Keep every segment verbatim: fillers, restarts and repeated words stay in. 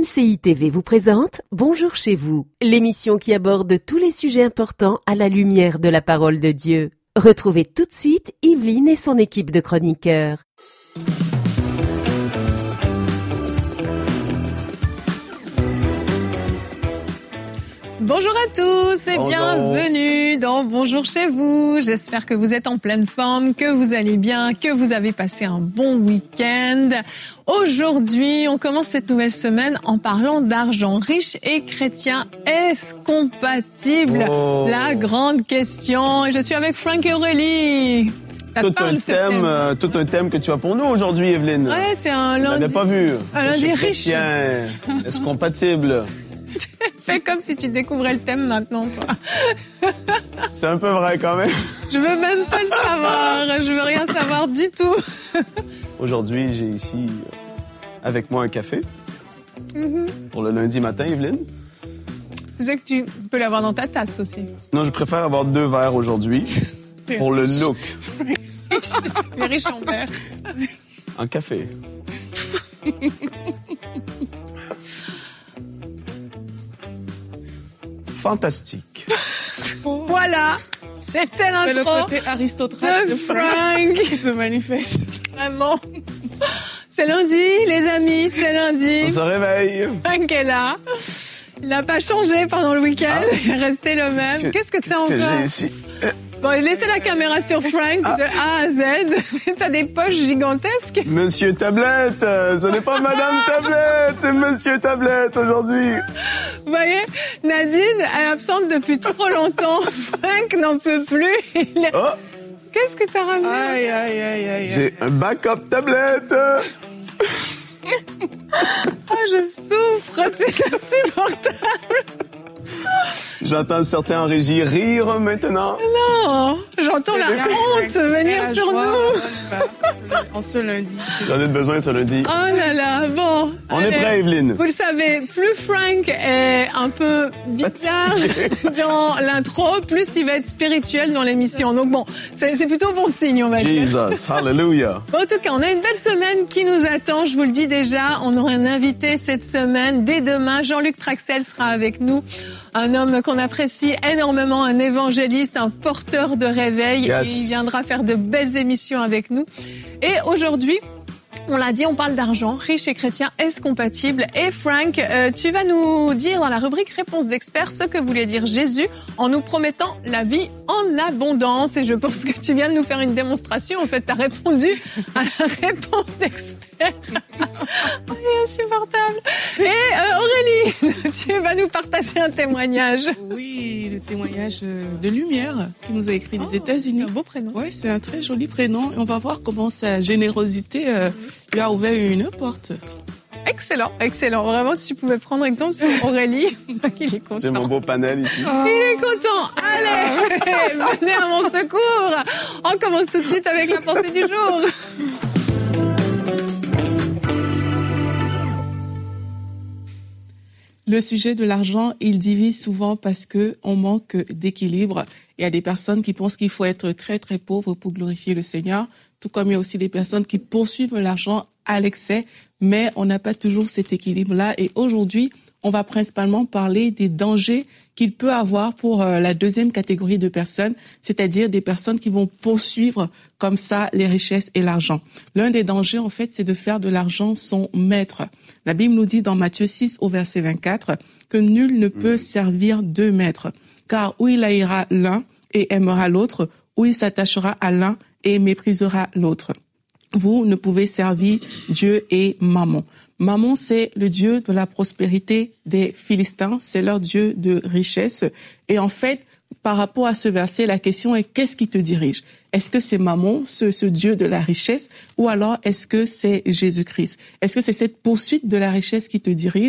C I T V vous présente Bonjour chez vous, l'émission qui aborde tous les sujets importants à la lumière de la parole de Dieu. Retrouvez tout de suite Yveline et son équipe de chroniqueurs. Bonjour à tous et Bonjour. Bienvenue dans Bonjour chez vous. J'espère que vous êtes en pleine forme, que vous allez bien, que vous avez passé un bon week-end. Aujourd'hui, on commence cette nouvelle semaine en parlant d'argent. Riche et chrétien, est-ce compatible? Oh. La grande question. Et je suis avec Frank et Aurélie. Ça te Tout parle, un ce thème, euh, tout un thème que tu as pour nous aujourd'hui, Evelyne. Ouais, c'est un Je lundi. l'avais pas vu. Un lundi Riche et riche. chrétien, est-ce compatible? Fais comme si tu découvrais le thème maintenant, toi. C'est un peu vrai quand même. Je veux même pas le savoir. Je veux rien savoir du tout. Aujourd'hui, j'ai ici euh, avec moi un café Mm-hmm. pour le lundi matin, Evelyne. Tu sais que tu peux l'avoir dans ta tasse aussi. Non, je préfère avoir deux verres aujourd'hui pour le look Les riches en verre. en café. Fantastique. Voilà, c'était C'est le l'intro côté aristocrate de de Frank Frank. qui se manifeste. Vraiment. C'est lundi, les amis, c'est On lundi. se réveille. Frank est là. Il n'a pas changé pendant le week-end. Il est resté le même. Qu'est-ce que t'as qu'est-ce que encore? j'ai ici? Bon, laissez la caméra sur Frank de A à Z. T'as des poches gigantesques. Monsieur Tablette, euh, ce n'est pas Madame Tablette, c'est Monsieur Tablette aujourd'hui. Vous voyez, Nadine est absente depuis trop longtemps. Frank n'en peut plus. Il est- Oh, Qu'est-ce que t'as ramené? Aïe, aïe, aïe, aïe. j'ai un backup tablette. Ah, je souffre, c'est insupportable. J'entends certains en régie rire maintenant. Non, j'entends la honte venir La sur joie, nous. bah, En ce lundi. J'en ai besoin ce lundi. Oh là là, bon. On allez. est prêt, Evelyne. Vous le savez, plus Frank est un peu bizarre dans l'intro, plus il va être spirituel dans l'émission. Donc bon, c'est c'est plutôt bon signe, on va dire. Jesus, hallelujah. Bon, en tout cas, on a une belle semaine qui nous attend, je vous le dis déjà. On aura un invité cette semaine. Dès demain, Jean-Luc Traxel sera avec nous. Un homme qu'on apprécie énormément, un évangéliste, un porteur de réveil. Yes. Et il viendra faire de belles émissions avec nous. Et aujourd'hui, on l'a dit, on parle d'argent. Riche et chrétien, est-ce compatible? Et Frank, euh, tu vas nous dire dans la rubrique Réponse d'experts ce que voulait dire Jésus en nous promettant la vie en abondance. Et je pense que tu viens de nous faire une démonstration. En fait, tu as répondu à la réponse d'experts. C'est insupportable. Et euh, Aurélie, tu vas nous partager un témoignage. Oui, le témoignage de Lumière qui nous a écrit des États-Unis. C'est un beau prénom. Oui, c'est un très joli prénom. Et on va voir comment sa générosité euh, lui a ouvert une porte. Excellent, excellent. Vraiment, si tu pouvais prendre exemple sur Aurélie, il est content. J'ai mon beau panel ici. Il est content. Allez, venez à mon secours. On commence tout de suite avec la pensée du jour. Le sujet de l'argent, il divise souvent parce que on manque d'équilibre. Il y a des personnes qui pensent qu'il faut être très très pauvre pour glorifier le Seigneur, tout comme il y a aussi des personnes qui poursuivent l'argent à l'excès, mais on n'a pas toujours cet équilibre-là. Et aujourd'hui, on va principalement parler des dangers qu'il peut avoir pour euh, la deuxième catégorie de personnes, c'est-à-dire des personnes qui vont poursuivre comme ça les richesses et l'argent. L'un des dangers, en fait, c'est de faire de l'argent son maître. La Bible nous dit dans Matthieu six au verset vingt-quatre que nul ne peut servir deux maîtres, car ou il haïra l'un et aimera l'autre, ou il s'attachera à l'un et méprisera l'autre. Vous ne pouvez servir Dieu et Mammon. Mammon, c'est le dieu de la prospérité des Philistins, c'est leur dieu de richesse. Et en fait, par rapport à ce verset, la question est qu'est-ce qui te dirige? Est-ce que c'est Mammon, ce, ce dieu de la richesse, ou alors est-ce que c'est Jésus-Christ? Est-ce que c'est cette poursuite de la richesse qui te dirige,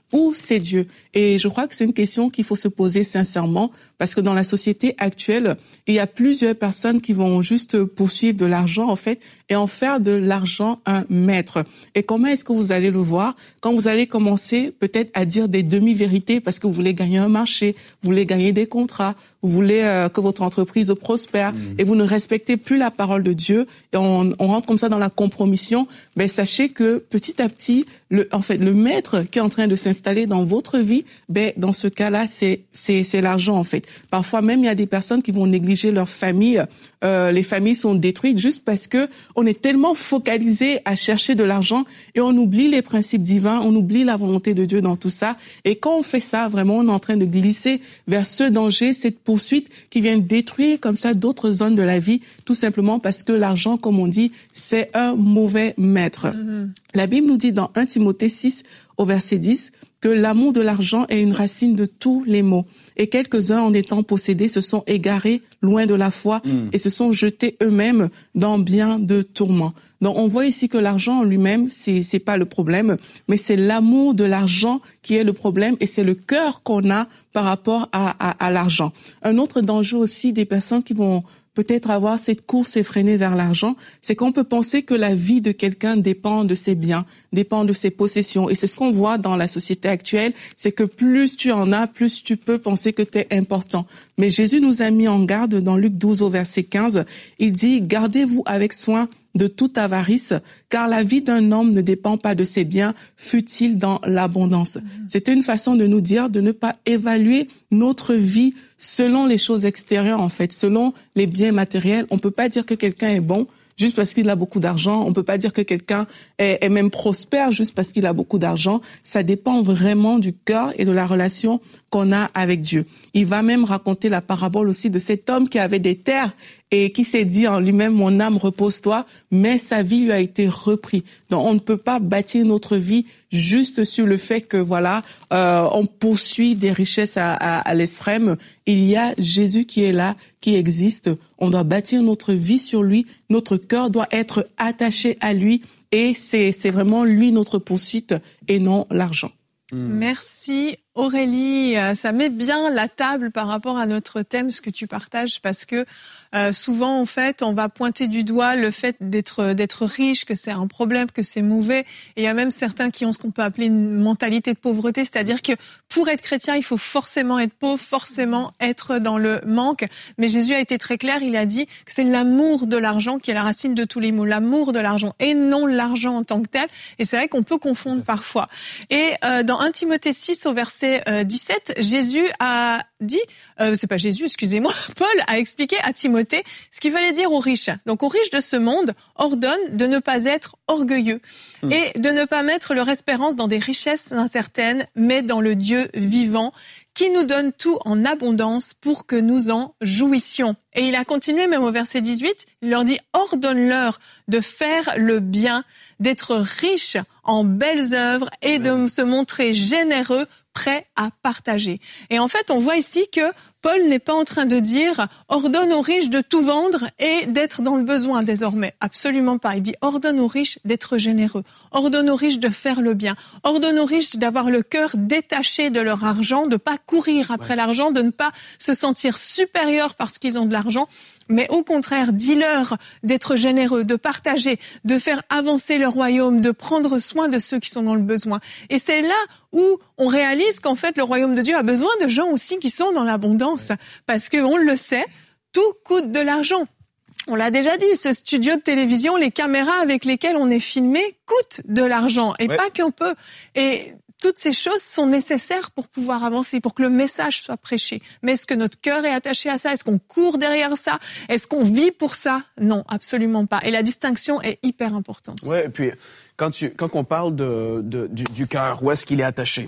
Où c'est Dieu? Et je crois que c'est une question qu'il faut se poser sincèrement, parce que dans la société actuelle, il y a plusieurs personnes qui vont juste poursuivre de l'argent, en fait, et en faire de l'argent un maître. Et comment est-ce que vous allez le voir? Quand vous allez commencer peut-être à dire des demi-vérités parce que vous voulez gagner un marché, vous voulez gagner des contrats, vous voulez euh, que votre entreprise prospère, mmh. et vous ne respectez plus la parole de Dieu, et on, on rentre comme ça dans la compromission, ben sachez que petit à petit, le, en fait, le maître qui est en train de s'installer dans votre vie, ben dans ce cas-là, c'est c'est c'est l'argent en fait. Parfois même il y a des personnes qui vont négliger leur famille. Euh, les familles sont détruites juste parce que on est tellement focalisé à chercher de l'argent et on oublie les principes divins, on oublie la volonté de Dieu dans tout ça. Et quand on fait ça, vraiment, on est en train de glisser vers ce danger, cette poursuite qui vient détruire comme ça d'autres zones de la vie, tout simplement parce que l'argent, comme on dit, c'est un mauvais maître. Mm-hmm. La Bible nous dit dans premier Timothée six au verset dix que l'amour de l'argent est une racine de tous les maux. Et quelques-uns, en étant possédés, se sont égarés loin de la foi mmh. et se sont jetés eux-mêmes dans bien de tourments. Donc, on voit ici que l'argent en lui-même, c'est, c'est pas le problème, mais c'est l'amour de l'argent qui est le problème et c'est le cœur qu'on a par rapport à, à, à l'argent. Un autre danger aussi des personnes qui vont peut-être avoir cette course effrénée vers l'argent, c'est qu'on peut penser que la vie de quelqu'un dépend de ses biens, dépend de ses possessions. Et c'est ce qu'on voit dans la société actuelle, c'est que plus tu en as, plus tu peux penser que tu es important. Mais Jésus nous a mis en garde dans Luc douze au verset quinze. Il dit « Gardez-vous avec soin de toute avarice, car la vie d'un homme ne dépend pas de ses biens, fût-il dans l'abondance. » C'était une façon de nous dire de ne pas évaluer notre vie selon les choses extérieures, en fait, selon les biens matériels. On peut pas dire que quelqu'un est bon juste parce qu'il a beaucoup d'argent. On peut pas dire que quelqu'un est, est même prospère juste parce qu'il a beaucoup d'argent. Ça dépend vraiment du cœur et de la relation qu'on a avec Dieu. Il va même raconter la parabole aussi de cet homme qui avait des terres et qui s'est dit en lui-même, mon âme repose-toi, mais sa vie lui a été reprise. Donc on ne peut pas bâtir notre vie juste sur le fait que voilà, euh, on poursuit des richesses à, à, à l'extrême. Il y a Jésus qui est là, qui existe. On doit bâtir notre vie sur lui. Notre cœur doit être attaché à lui et c'est, c'est vraiment lui notre poursuite et non l'argent. Mmh. Merci Aurélie, ça met bien la table par rapport à notre thème, ce que tu partages, parce que euh, souvent, en fait, on va pointer du doigt le fait d'être d'être riche, que c'est un problème, que c'est mauvais. Et il y a même certains qui ont ce qu'on peut appeler une mentalité de pauvreté, c'est-à-dire que pour être chrétien, il faut forcément être pauvre, forcément être dans le manque. Mais Jésus a été très clair, il a dit que c'est l'amour de l'argent qui est la racine de tous les maux, l'amour de l'argent, et non l'argent en tant que tel. Et c'est vrai qu'on peut confondre parfois. Et euh, dans premier Timothée six, au verset dix-sept, Jésus a dit, euh, c'est pas Jésus, excusez-moi, Paul a expliqué à Timothée ce qu'il fallait dire aux riches. Donc aux riches de ce monde, ordonne de ne pas être orgueilleux mmh. et de ne pas mettre leur espérance dans des richesses incertaines, mais dans le Dieu vivant qui nous donne tout en abondance pour que nous en jouissions. Et il a continué même au verset dix-huit, il leur dit « Ordonne-leur de faire le bien, d'être riches en belles œuvres et de se montrer généreux, prêts à partager. » Et en fait, on voit ici que Paul n'est pas en train de dire « Ordonne aux riches de tout vendre et d'être dans le besoin désormais ». Absolument pas. Il dit « Ordonne aux riches d'être généreux. Ordonne aux riches de faire le bien. Ordonne aux riches d'avoir le cœur détaché de leur argent, de ne pas courir après ouais. l'argent, de ne pas se sentir supérieur parce qu'ils ont de l'argent. Mais au contraire, dis-leur d'être généreux, de partager, de faire avancer le royaume, de prendre soin de ceux qui sont dans le besoin. Et c'est là où on réalise qu'en fait, le royaume de Dieu a besoin de gens aussi qui sont dans l'abondance. Parce qu'on le sait, tout coûte de l'argent. On l'a déjà dit, ce studio de télévision, les caméras avec lesquelles on est filmé coûtent de l'argent. Et ouais. pas qu'un peu. Et toutes ces choses sont nécessaires pour pouvoir avancer, pour que le message soit prêché. Mais est-ce que notre cœur est attaché à ça? Est-ce qu'on court derrière ça? Est-ce qu'on vit pour ça? Non, absolument pas. Et la distinction est hyper importante. Oui, et puis quand, tu, quand on parle de, de, du, du cœur, où est-ce qu'il est attaché?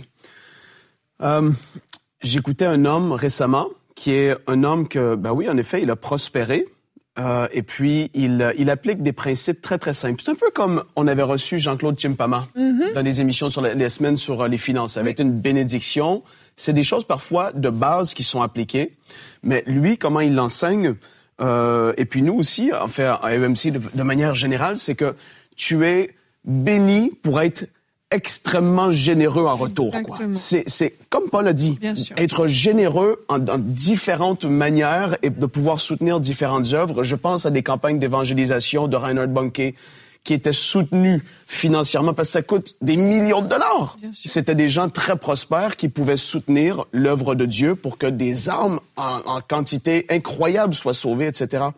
Euh, j'écoutais un homme récemment qui est un homme que, ben oui, en effet, il a prospéré. Euh, et puis, il, il applique des principes très, très simples. C'est un peu comme on avait reçu Jean-Claude Chimpama mm-hmm. dans des émissions sur les, les semaines sur euh, les finances. Avec oui. une bénédiction. C'est des choses parfois de base qui sont appliquées. Mais lui, comment il l'enseigne, euh, et puis nous aussi, en fait, à E M C, de, de manière générale, c'est que tu es béni pour être extrêmement généreux en retour. Quoi. C'est, c'est, comme Paul a dit, être généreux en, en différentes manières et de pouvoir soutenir différentes œuvres. Je pense à des campagnes d'évangélisation de Reinhard Bonnke qui étaient soutenues financièrement parce que ça coûte des millions de dollars. C'était des gens très prospères qui pouvaient soutenir l'œuvre de Dieu pour que des âmes en, en quantité incroyable soient sauvées, et cetera.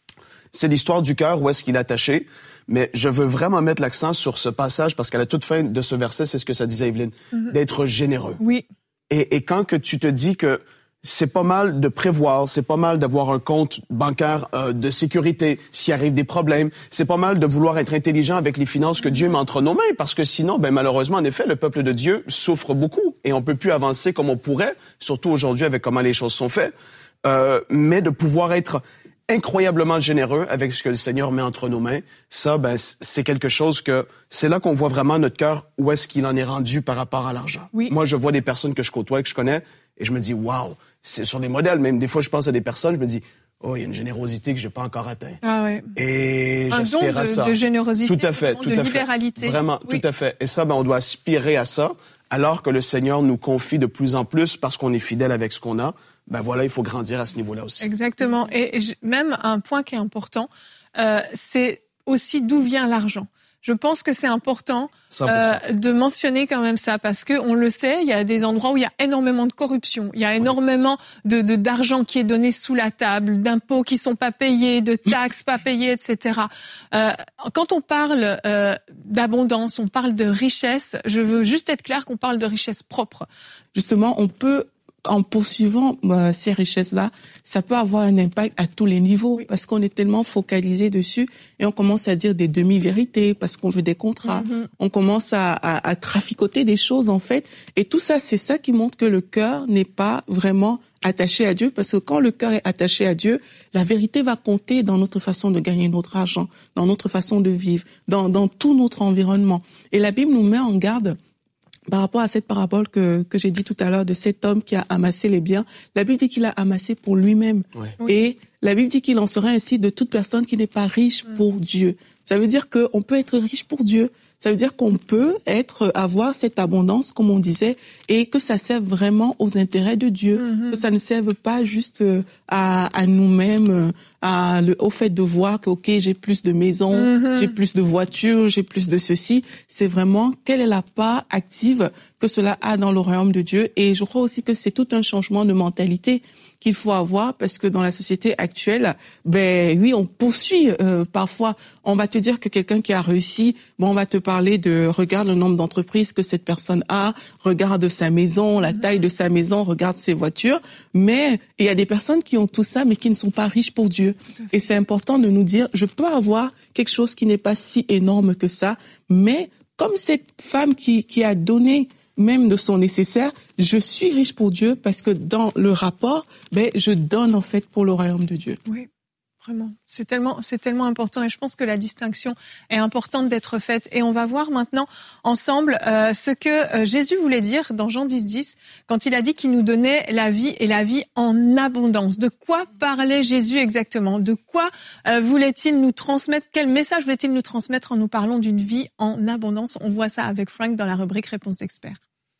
C'est l'histoire du cœur, où est-ce qu'il est attaché. Mais je veux vraiment mettre l'accent sur ce passage parce qu'à la toute fin de ce verset, c'est ce que ça disait Evelyne, mm-hmm. d'être généreux. Oui. Et, et quand que tu te dis que c'est pas mal de prévoir, c'est pas mal d'avoir un compte bancaire euh, de sécurité s'il arrive des problèmes, c'est pas mal de vouloir être intelligent avec les finances que Dieu met entre nos mains parce que sinon, ben malheureusement, en effet, le peuple de Dieu souffre beaucoup et on peut plus avancer comme on pourrait, surtout aujourd'hui avec comment les choses sont faites. Euh, mais de pouvoir être incroyablement généreux avec ce que le Seigneur met entre nos mains, ça, ben, c'est quelque chose que, c'est là qu'on voit vraiment notre cœur, où est-ce qu'il en est rendu par rapport à l'argent. Oui. Moi, je vois des personnes que je côtoie, que je connais, et je me dis, waouh, c'est sur des modèles, même des fois, je pense à des personnes, je me dis, oh, il y a une générosité que j'ai pas encore atteint. Ah ouais. Et un j'aspire don à de, ça. de générosité, tout à fait, don tout de à libéralité. Fait. Vraiment, oui. tout à fait. Et ça, ben, on doit aspirer à ça, alors que le Seigneur nous confie de plus en plus parce qu'on est fidèle avec ce qu'on a. Ben voilà, il faut grandir à ce niveau-là aussi. Exactement. Et même un point qui est important, euh, c'est aussi d'où vient l'argent. Je pense que c'est important euh, de mentionner quand même ça parce que on le sait, il y a des endroits où il y a énormément de corruption, il y a énormément de, de d'argent qui est donné sous la table, d'impôts qui sont pas payés, de taxes pas payées, et cetera. Euh, quand on parle euh, d'abondance, on parle de richesse. Je veux juste être clair qu'on parle de richesse propre. Justement, on peut en poursuivant euh, ces richesses-là, ça peut avoir un impact à tous les niveaux oui. parce qu'on est tellement focalisé dessus et on commence à dire des demi-vérités parce qu'on veut des contrats. Mm-hmm. On commence à, à, à traficoter des choses en fait. Et tout ça, c'est ça qui montre que le cœur n'est pas vraiment attaché à Dieu parce que quand le cœur est attaché à Dieu, la vérité va compter dans notre façon de gagner notre argent, dans notre façon de vivre, dans, dans tout notre environnement. Et la Bible nous met en garde par rapport à cette parabole que, que j'ai dit tout à l'heure de cet homme qui a amassé les biens. La Bible dit qu'il a amassé pour lui-même. Ouais. Et la Bible dit qu'il en sera ainsi de toute personne qui n'est pas riche mmh. pour Dieu. Ça veut dire qu'on peut être riche pour Dieu. Ça veut dire qu'on peut être, avoir cette abondance, comme on disait, et que ça serve vraiment aux intérêts de Dieu. Mm-hmm. Que ça ne serve pas juste à, à nous-mêmes, à, au fait de voir que, ok, j'ai plus de maisons, mm-hmm. j'ai plus de voitures, j'ai plus de ceci. C'est vraiment quelle est la part active que cela a dans le royaume de Dieu. Et je crois aussi que c'est tout un changement de mentalité qu'il faut avoir parce que dans la société actuelle, ben oui, on poursuit euh, parfois. On va te dire que quelqu'un qui a réussi, bon, on va te parler de regarde le nombre d'entreprises que cette personne a, regarde sa maison, la taille de sa maison, regarde ses voitures. Mais il y a des personnes qui ont tout ça, mais qui ne sont pas riches pour Dieu. Et c'est important de nous dire, je peux avoir quelque chose qui n'est pas si énorme que ça, mais comme cette femme qui qui a donné même de son nécessaire, je suis riche pour Dieu parce que dans le rapport, ben, je donne en fait pour le royaume de Dieu. Oui, vraiment. C'est tellement, c'est tellement important et je pense que la distinction est importante d'être faite. Et on va voir maintenant ensemble euh, ce que euh, Jésus voulait dire dans Jean dix, dix, quand il a dit qu'il nous donnait la vie et la vie en abondance. De quoi parlait Jésus exactement? De quoi euh, voulait-il nous transmettre? Quel message voulait-il nous transmettre en nous parlant d'une vie en abondance? On voit ça avec Frank dans la rubrique Réponse d'experts.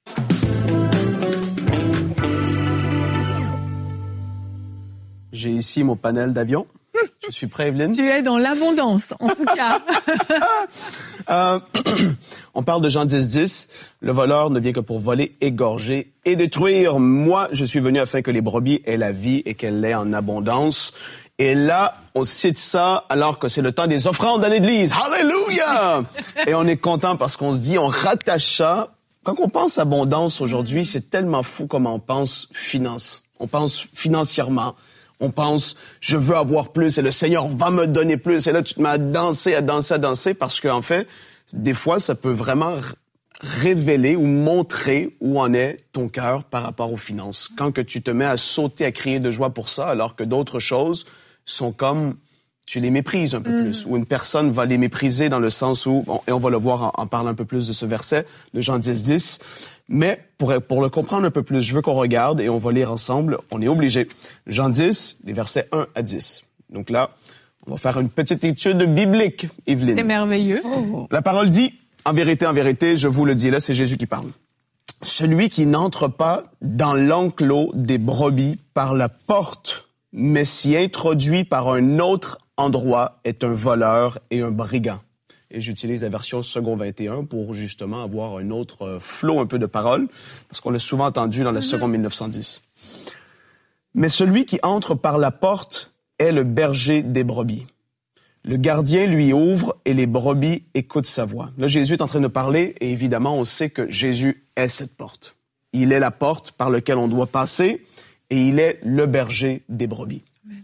J'ai ici mon panel d'avion. Je suis prêt, Evelyne? Tu es dans l'abondance, en tout cas. euh, on parle de Jean dix, dix. Le voleur ne vient que pour voler, égorger et détruire. Moi, je suis venu afin que les brebis aient la vie et qu'elle l'ait en abondance. Et là, on cite ça alors que c'est le temps des offrandes à l'église. Alléluia! Et on est content parce qu'on se dit, on rattache ça. Quand on pense abondance aujourd'hui, c'est tellement fou comment on pense finance. On pense financièrement. On pense, je veux avoir plus et le Seigneur va me donner plus. Et là, tu te mets à danser, à danser, à danser parce qu'en fait, des fois, ça peut vraiment révéler ou montrer où en est ton cœur par rapport aux finances. Quand que tu te mets à sauter, à crier de joie pour ça, alors que d'autres choses sont comme, tu les méprises un peu mmh. plus. Ou une personne va les mépriser dans le sens où, bon, et on va le voir en, en parlant un peu plus de ce verset de Jean dix, dix. Mais pour, pour le comprendre un peu plus, je veux qu'on regarde et on va lire ensemble. On est obligé. Jean dix, les versets un à dix. Donc là, on va faire une petite étude biblique, Evelyne. C'est merveilleux. Oh. La parole dit, « En vérité, en vérité, je vous le dis, là, c'est Jésus qui parle. Celui qui n'entre pas dans l'enclos des brebis par la porte, mais s'y introduit par un autre endroit, est un voleur et un brigand. Et j'utilise la version second vingt et un pour justement avoir un autre euh, flot un peu de paroles, parce qu'on l'a souvent entendu dans la seconde mille neuf cent dix. Mais celui qui entre par la porte est le berger des brebis. Le gardien lui ouvre et les brebis écoutent sa voix. Là, Jésus est en train de parler et évidemment, on sait que Jésus est cette porte. Il est la porte par laquelle on doit passer et il est le berger des brebis. Amen.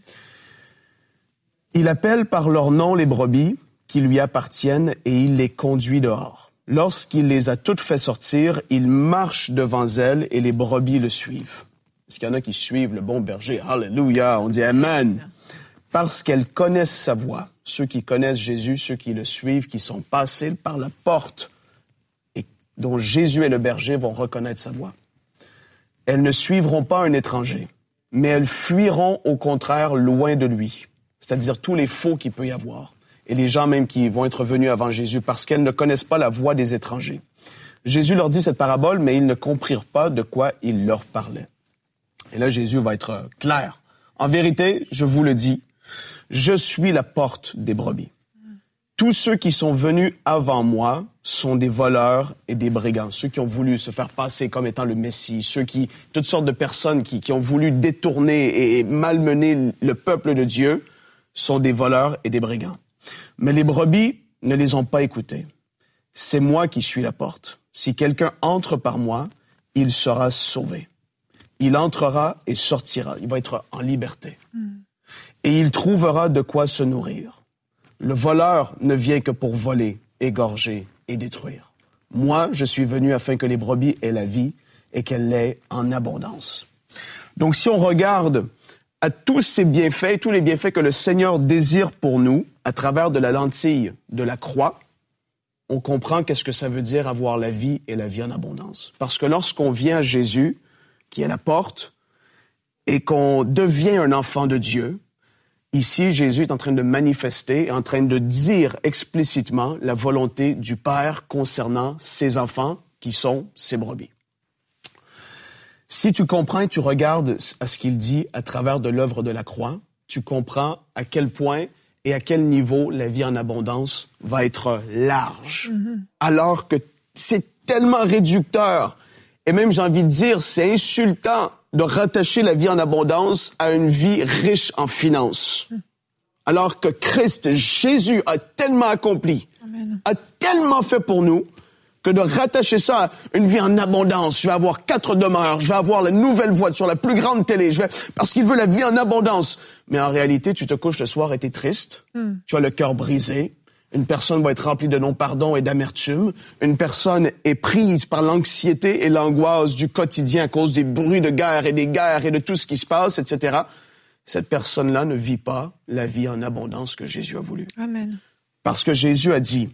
Il appelle par leur nom les brebis qui lui appartiennent et il les conduit dehors. Lorsqu'il les a toutes fait sortir, il marche devant elles et les brebis le suivent. Est-ce qu'il y en a qui suivent le bon berger? Alléluia, on dit Amen. Parce qu'elles connaissent sa voix. Ceux qui connaissent Jésus, ceux qui le suivent, qui sont passés par la porte et dont Jésus est le berger vont reconnaître sa voix. Elles ne suivront pas un étranger, mais elles fuiront au contraire loin de lui. C'est-à-dire tous les faux qu'il peut y avoir. Et les gens même qui vont être venus avant Jésus parce qu'elles ne connaissent pas la voix des étrangers. Jésus leur dit cette parabole, mais ils ne comprirent pas de quoi il leur parlait. Et là, Jésus va être clair. En vérité, je vous le dis, je suis la porte des brebis. Tous ceux qui sont venus avant moi sont des voleurs et des brigands. Ceux qui ont voulu se faire passer comme étant le Messie, ceux qui, toutes sortes de personnes qui, qui ont voulu détourner et malmener le peuple de Dieu sont des voleurs et des brigands. Mais les brebis ne les ont pas écoutés. C'est moi qui suis la porte. Si quelqu'un entre par moi, il sera sauvé. Il entrera et sortira. Il va être en liberté. Mm. Et il trouvera de quoi se nourrir. Le voleur ne vient que pour voler, égorger et détruire. Moi, je suis venu afin que les brebis aient la vie et qu'elle l'ait en abondance. Donc, si on regarde à tous ces bienfaits, tous les bienfaits que le Seigneur désire pour nous, à travers de la lentille de la croix, on comprend qu'est-ce que ça veut dire avoir la vie et la vie en abondance. Parce que lorsqu'on vient à Jésus, qui est la porte, et qu'on devient un enfant de Dieu, ici, Jésus est en train de manifester, en train de dire explicitement la volonté du Père concernant ses enfants, qui sont ses brebis. Si tu comprends et tu regardes à ce qu'il dit à travers de l'œuvre de la croix, tu comprends à quel point et à quel niveau la vie en abondance va être large. Mm-hmm. Alors que c'est tellement réducteur. Et même, j'ai envie de dire, c'est insultant de rattacher la vie en abondance à une vie riche en finances. Mm. Alors que Christ, Jésus, a tellement accompli, Amen. A tellement fait pour nous, que de rattacher ça à une vie en abondance. Je vais avoir quatre demeures, je vais avoir la nouvelle voiture, la plus grande télé, je vais, parce qu'il veut la vie en abondance. Mais en réalité, tu te couches le soir et t'es triste, mm. tu as le cœur brisé, une personne va être remplie de non-pardon et d'amertume, une personne est prise par l'anxiété et l'angoisse du quotidien à cause des bruits de guerre et des guerres et de tout ce qui se passe, et cetera. Cette personne-là ne vit pas la vie en abondance que Jésus a voulu. Amen. Parce que Jésus a dit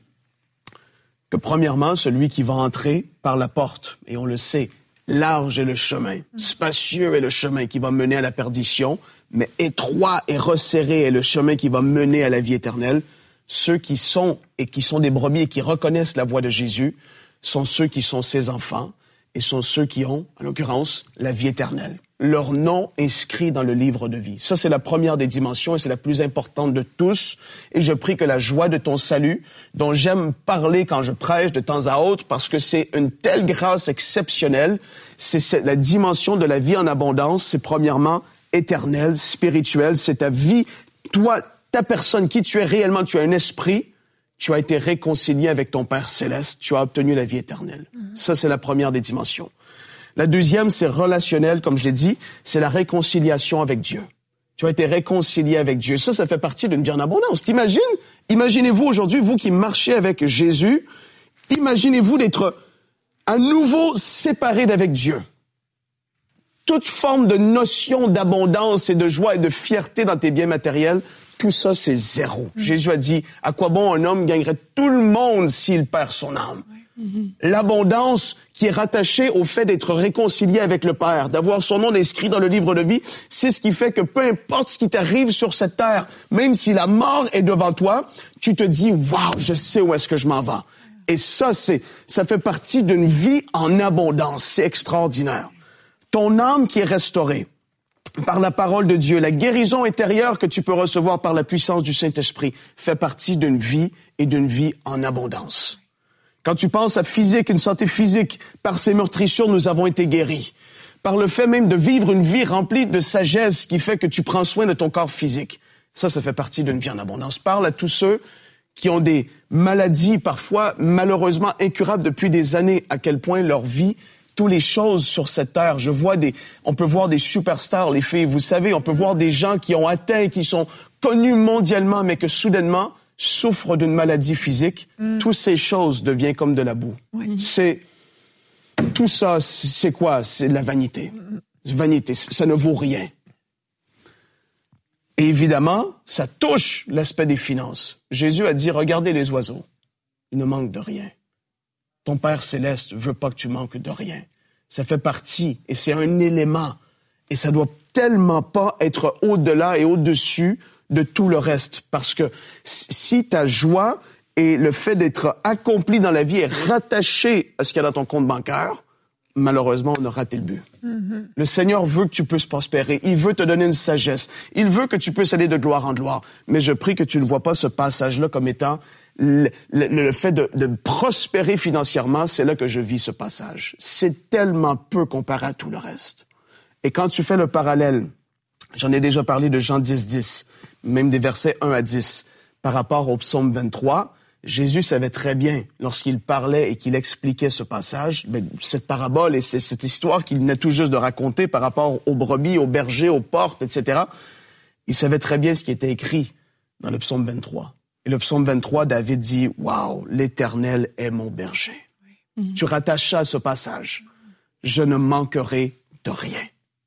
que premièrement, celui qui va entrer par la porte, et on le sait, large est le chemin, spacieux est le chemin qui va mener à la perdition, mais étroit et resserré est le chemin qui va mener à la vie éternelle. Ceux qui sont et qui sont des brebis et qui reconnaissent la voix de Jésus sont ceux qui sont ses enfants et sont ceux qui ont, en l'occurrence, la vie éternelle. Leur nom inscrit dans le livre de vie. Ça, c'est la première des dimensions et c'est la plus importante de tous. Et je prie que la joie de ton salut, dont j'aime parler quand je prêche de temps à autre, parce que c'est une telle grâce exceptionnelle, c'est, c'est la dimension de la vie en abondance, c'est premièrement éternel, spirituel, c'est ta vie, toi, ta personne, qui tu es réellement, tu as un esprit, tu as été réconcilié avec ton Père céleste, tu as obtenu la vie éternelle. Mm-hmm. Ça, c'est la première des dimensions. La deuxième, c'est relationnel, comme je l'ai dit, c'est la réconciliation avec Dieu. Tu as été réconcilié avec Dieu. Ça, ça fait partie d'une vie en abondance. T'imagines? Imaginez-vous aujourd'hui, vous qui marchez avec Jésus, imaginez-vous d'être à nouveau séparé d'avec Dieu. Toute forme de notion d'abondance et de joie et de fierté dans tes biens matériels, tout ça, c'est zéro. Mmh. Jésus a dit, à quoi bon un homme gagnerait tout le monde s'il perd son âme? Mmh. L'abondance qui est rattachée au fait d'être réconcilié avec le Père, d'avoir son nom inscrit dans le livre de vie, c'est ce qui fait que peu importe ce qui t'arrive sur cette terre, même si la mort est devant toi, tu te dis, waouh, je sais où est-ce que je m'en vais. Et ça, c'est, ça fait partie d'une vie en abondance. C'est extraordinaire. Ton âme qui est restaurée par la parole de Dieu, la guérison intérieure que tu peux recevoir par la puissance du Saint-Esprit fait partie d'une vie et d'une vie en abondance. Quand tu penses à physique, une santé physique, par ces meurtrissures, nous avons été guéris. Par le fait même de vivre une vie remplie de sagesse qui fait que tu prends soin de ton corps physique. Ça, ça fait partie d'une vie en abondance. Parle à tous ceux qui ont des maladies parfois malheureusement incurables depuis des années, à quel point leur vie, toutes les choses sur cette terre, je vois des, on peut voir des superstars, les filles, vous savez, on peut voir des gens qui ont atteint, qui sont connus mondialement, mais que soudainement souffrent d'une maladie physique. Mm. Toutes ces choses deviennent comme de la boue. Oui. C'est, tout ça, c'est quoi? C'est de la vanité. C'est vanité, ça ne vaut rien. Et évidemment, ça touche l'aspect des finances. Jésus a dit, regardez les oiseaux, ils ne manquent de rien. Ton Père céleste veut pas que tu manques de rien. Ça fait partie, et c'est un élément, et ça doit tellement pas être au-delà et au-dessus de tout le reste, parce que si ta joie et le fait d'être accompli dans la vie est rattaché à ce qu'il y a dans ton compte bancaire, malheureusement, on a raté le but. Mm-hmm. Le Seigneur veut que tu puisses prospérer. Il veut te donner une sagesse. Il veut que tu puisses aller de gloire en gloire. Mais je prie que tu ne vois pas ce passage-là comme étant le, le, le fait de, de prospérer financièrement. C'est là que je vis ce passage. C'est tellement peu comparé à tout le reste. Et quand tu fais le parallèle, j'en ai déjà parlé de Jean dix, dix, même des versets un à dix, par rapport au psaume vingt-trois, Jésus savait très bien, lorsqu'il parlait et qu'il expliquait ce passage, ben, cette parabole et cette histoire qu'il venait tout juste de raconter par rapport aux brebis, aux bergers, aux portes, et cetera, il savait très bien ce qui était écrit dans le psaume vingt-trois. Et le psaume vingt-trois, David dit, « Wow, l'Éternel est mon berger. Oui. Mm-hmm. » Tu rattaches ça à ce passage. « Je ne manquerai de rien.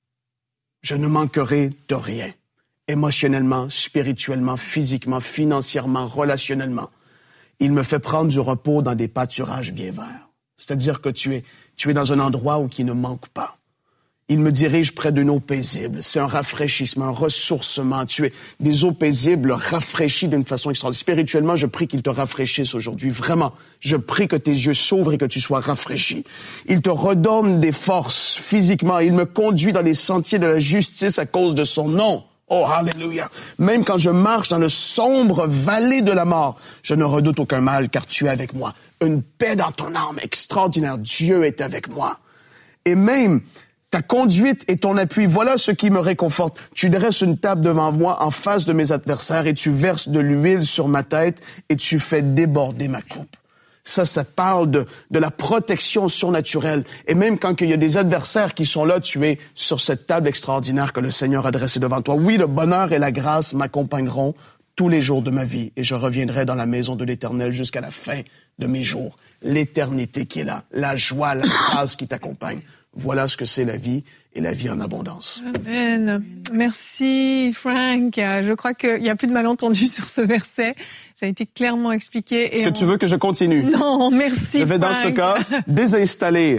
Je ne manquerai de rien. » Émotionnellement, spirituellement, physiquement, financièrement, relationnellement. Il me fait prendre du repos dans des pâturages bien verts. C'est-à-dire que tu es, tu es dans un endroit où il ne manque pas. Il me dirige près d'une eau paisible. C'est un rafraîchissement, un ressourcement. Tu es des eaux paisibles rafraîchies d'une façon extraordinaire. Spirituellement, je prie qu'il te rafraîchisse aujourd'hui. Vraiment, je prie que tes yeux s'ouvrent et que tu sois rafraîchi. Il te redonne des forces physiquement. Il me conduit dans les sentiers de la justice à cause de son nom. Oh, hallelujah! Même quand je marche dans le sombre vallée de la mort, je ne redoute aucun mal, car tu es avec moi. Une paix dans ton âme extraordinaire. Dieu est avec moi. Et même ta conduite et ton appui, voilà ce qui me réconforte. Tu dresses une table devant moi en face de mes adversaires et tu verses de l'huile sur ma tête et tu fais déborder ma coupe. Ça, ça parle de, de la protection surnaturelle. Et même quand il y a des adversaires qui sont là, tu es sur cette table extraordinaire que le Seigneur a dressée devant toi. Oui, le bonheur et la grâce m'accompagneront tous les jours de ma vie et je reviendrai dans la maison de l'Éternel jusqu'à la fin de mes jours. L'éternité qui est là, la joie, la grâce qui t'accompagne. Voilà ce que c'est la vie et la vie en abondance. Amen. Merci Frank. Je crois qu'il n'y a plus de malentendu sur ce verset. Ça a été clairement expliqué. Est-ce que on... tu veux que je continue? Non, merci. Je vais Frank. dans ce cas désinstaller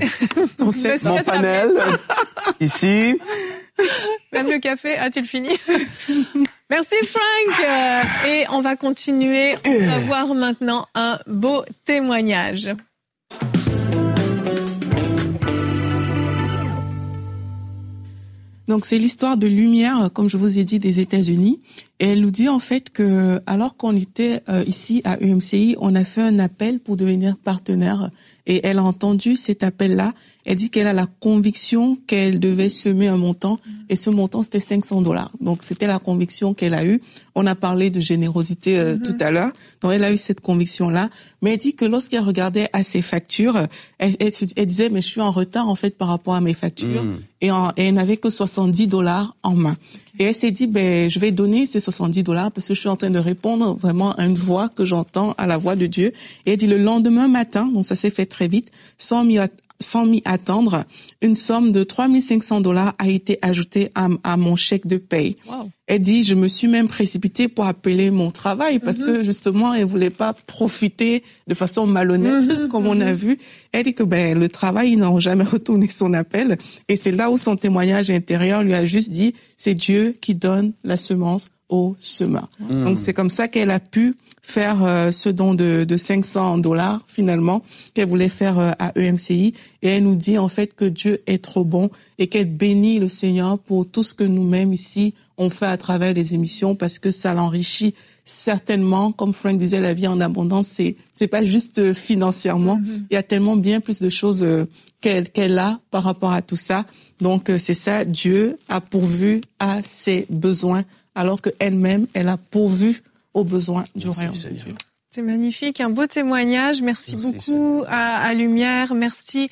mon panel ici. Même le café, as-tu le fini? Merci Frank. Et on va continuer. On va voir maintenant un beau témoignage. Donc c'est l'histoire de Lumière, comme je vous ai dit, des États-Unis. Et elle nous dit en fait que alors qu'on était euh, ici à U M C I, on a fait un appel pour devenir partenaire. Et elle a entendu cet appel-là. Elle dit qu'elle a la conviction qu'elle devait semer un montant. Et ce montant, c'était cinq cents dollars. Donc c'était la conviction qu'elle a eue. On a parlé de générosité euh, mm-hmm. tout à l'heure. Donc elle a eu cette conviction-là. Mais elle dit que lorsqu'elle regardait à ses factures, elle, elle, elle disait, mais je suis en retard en fait par rapport à mes factures. Mm. Et, en, et elle n'avait que soixante-dix dollars en main. Et elle s'est dit, ben, je vais donner ces soixante-dix dollars parce que je suis en train de répondre vraiment à une voix que j'entends, à la voix de Dieu. Et elle dit, le lendemain matin, donc ça s'est fait très vite, sans m'y, sans m'y attendre, une somme de trois mille cinq cents dollars a été ajoutée à, à mon chèque de paye. Wow. Elle dit, je me suis même précipitée pour appeler mon travail parce mm-hmm. que justement, elle voulait pas profiter de façon malhonnête, mm-hmm. comme on a vu. Elle dit que ben le travail, ils n'ont jamais retourné son appel. Et c'est là où son témoignage intérieur lui a juste dit, c'est Dieu qui donne la semence au semeur. Mm. Donc c'est comme ça qu'elle a pu faire euh, ce don de, de cinq cents dollars finalement qu'elle voulait faire euh, à E M C I, et elle nous dit en fait que Dieu est trop bon et qu'elle bénit le Seigneur pour tout ce que nous-mêmes ici on fait à travers les émissions, parce que ça l'enrichit certainement. Comme Frank disait, la vie en abondance, c'est c'est pas juste financièrement. Mm-hmm. Il y a tellement bien plus de choses euh, qu'elle qu'elle a par rapport à tout ça. Donc euh, c'est ça, Dieu a pourvu à ses besoins, alors que elle-même elle a pourvu aux besoins du royaume de Dieu. C'est magnifique, un beau témoignage. Merci, Merci beaucoup à, à Lumière. Merci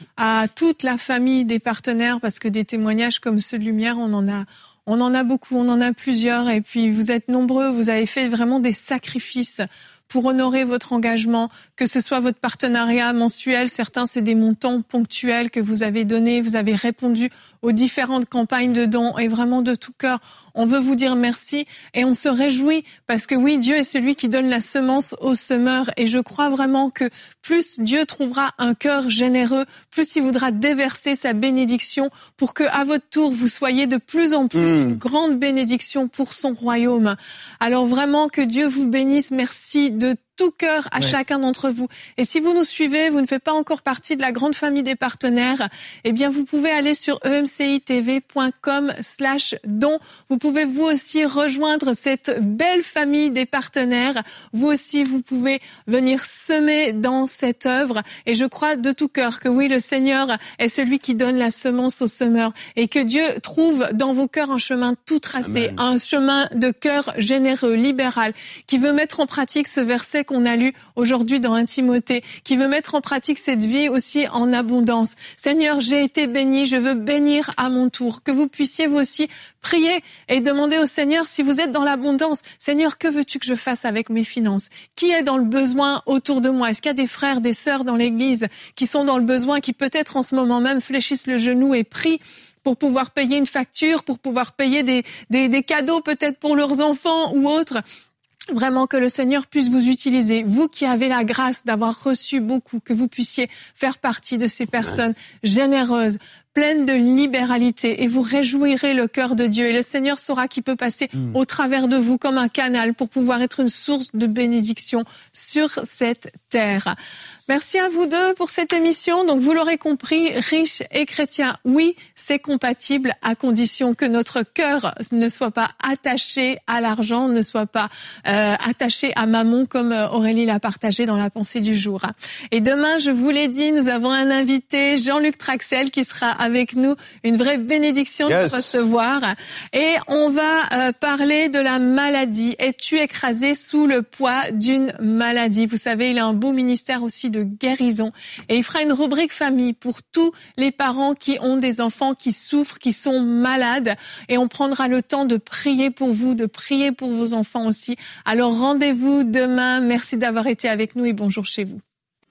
à toute la famille des partenaires, parce que des témoignages comme ceux de Lumière, on en a, on en a beaucoup, on en a plusieurs. Et puis vous êtes nombreux, vous avez fait vraiment des sacrifices pour honorer votre engagement, que ce soit votre partenariat mensuel, certains c'est des montants ponctuels que vous avez donnés, vous avez répondu aux différentes campagnes de dons, et vraiment de tout cœur, on veut vous dire merci, et on se réjouit parce que oui, Dieu est celui qui donne la semence au semeur, et je crois vraiment que plus Dieu trouvera un cœur généreux, plus il voudra déverser sa bénédiction pour que à votre tour vous soyez de plus en plus mmh. une grande bénédiction pour son royaume. Alors vraiment que Dieu vous bénisse, merci de tout cœur à ouais. chacun d'entre vous. Et si vous nous suivez, vous ne faites pas encore partie de la grande famille des partenaires, eh bien vous pouvez aller sur e m c i t v point com slash don. Vous pouvez vous aussi rejoindre cette belle famille des partenaires. Vous aussi, vous pouvez venir semer dans cette œuvre. Et je crois de tout cœur que oui, le Seigneur est celui qui donne la semence aux semeurs, et que Dieu trouve dans vos cœurs un chemin tout tracé, Amen. Un chemin de cœur généreux, libéral, qui veut mettre en pratique ce verset qu'on a lu aujourd'hui dans un Timothée, qui veut mettre en pratique cette vie aussi en abondance. Seigneur, j'ai été béni, je veux bénir à mon tour. Que vous puissiez vous aussi prier et demander au Seigneur, si vous êtes dans l'abondance, Seigneur, que veux-tu que je fasse avec mes finances? Qui est dans le besoin autour de moi? Est-ce qu'il y a des frères, des sœurs dans l'église qui sont dans le besoin, qui peut-être en ce moment même fléchissent le genou et prient pour pouvoir payer une facture, pour pouvoir payer des, des, des cadeaux peut-être pour leurs enfants ou autres? Vraiment que le Seigneur puisse vous utiliser, vous qui avez la grâce d'avoir reçu beaucoup, que vous puissiez faire partie de ces personnes généreuses, pleines de libéralité, et vous réjouirez le cœur de Dieu. Et le Seigneur saura qu'il peut passer mmh. au travers de vous comme un canal pour pouvoir être une source de bénédiction sur cette terre. Merci à vous deux pour cette émission. Donc vous l'aurez compris, riche et chrétien, oui, c'est compatible à condition que notre cœur ne soit pas attaché à l'argent, ne soit pas euh, attaché à mammon, comme Aurélie l'a partagé dans la pensée du jour. Et demain, je vous l'ai dit, nous avons un invité, Jean-Luc Traxel, qui sera avec nous, une vraie bénédiction yes. de recevoir. Et on va euh, parler de la maladie. Es-tu écrasé sous le poids d'une maladie? Vous savez, il a un beau ministère aussi de guérison. Et il fera une rubrique famille pour tous les parents qui ont des enfants qui souffrent, qui sont malades. Et on prendra le temps de prier pour vous, de prier pour vos enfants aussi. Alors rendez-vous demain. Merci d'avoir été avec nous et bonjour chez vous.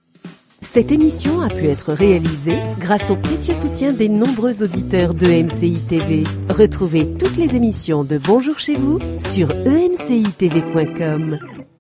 Cette émission a pu être réalisée grâce au précieux soutien des nombreux auditeurs de E M C I T V. Retrouvez toutes les émissions de Bonjour chez vous sur e m c i t v point com.